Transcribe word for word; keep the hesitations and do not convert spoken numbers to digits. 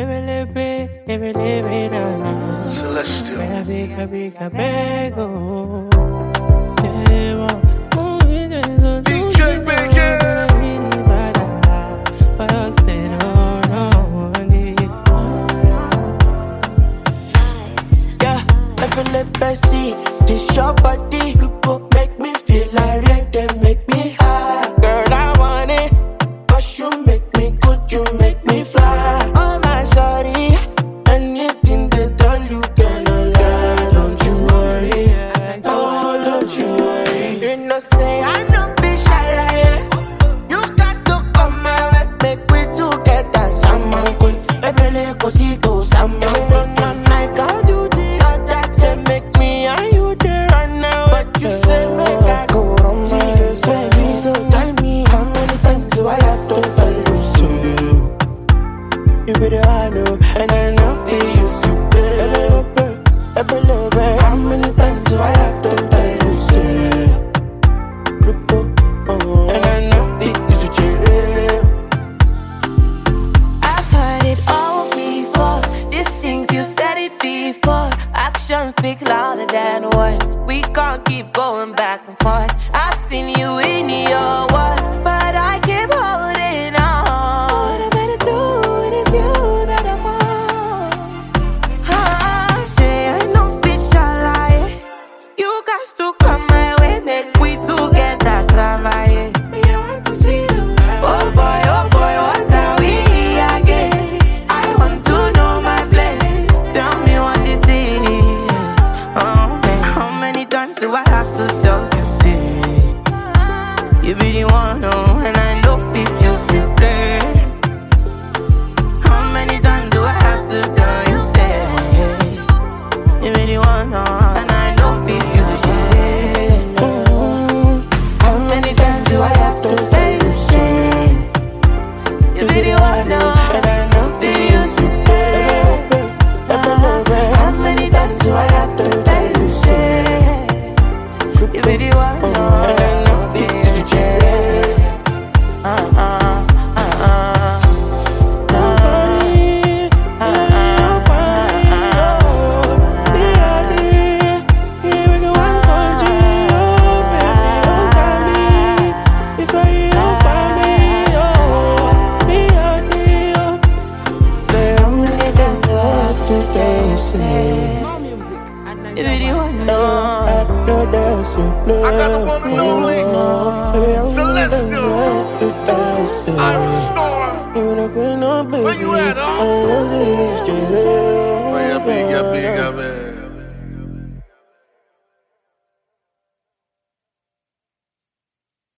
Celestial. D J Bacon. Yeah, every see this your body, make me feel like red, they make me high. Girl, I want it, 'cause you make me good, you make me fly. Oh my sorry, anything that all you cannot lie. Don't you worry, oh don't you worry. You know say I know be shy like it. You got to come my way, make we together. Someone good, every go see go someone. Like I do the other say make me and you there right now. But you say make I go wrong. See this baby, so tell me how many times do I have to tell you so? You be the one who, and I know that you so. Every little bit, how many times do I have to tell you so? And I know that you so chill. I've heard it all before. These things you said it before. Actions speak louder than words. We can't keep going back and forth. I've seen you in your words, but I keep holding on. What I'm gonna do it is you that I'm on. Ah, say I know fish are lie. You got to come my way, make we together travailler. I want to see you. Oh boy, oh boy, what are we again? I want to know my place. Tell me what this is. Oh man, how many times do I have to tell you? See, you be the one, oh, and I love it, you feel play. How many times do I have to tell you? Say, you be the one, oh, and I love it, you share. How many times do I have to tell you so? You be the one, oh, And I know that you so. How many times do I have to tell you so? you be the one, oh, And I know that you so. uh, uh, uh, uh. Nobody, nobody, oh, baby, here in the one country, oh, baby, oh, baby, if I hear about me, oh, baby, oh, say how many times do I have to tell you so? You be the one, I oh. know that's your blood. I got the one and only. Baby, I'm Celestial. to tell you so. Iris Storm. You look good, no, baby. Where you at, huh? I love this, Oh yeah, big, yeah,